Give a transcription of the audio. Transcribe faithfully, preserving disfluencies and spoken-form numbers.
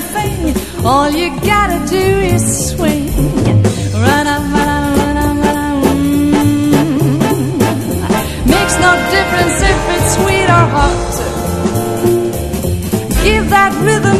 thing. All you gotta do is swing. Run up, run up, run up, run up. Mm. Makes no difference if it's sweet or hot. Give that rhythm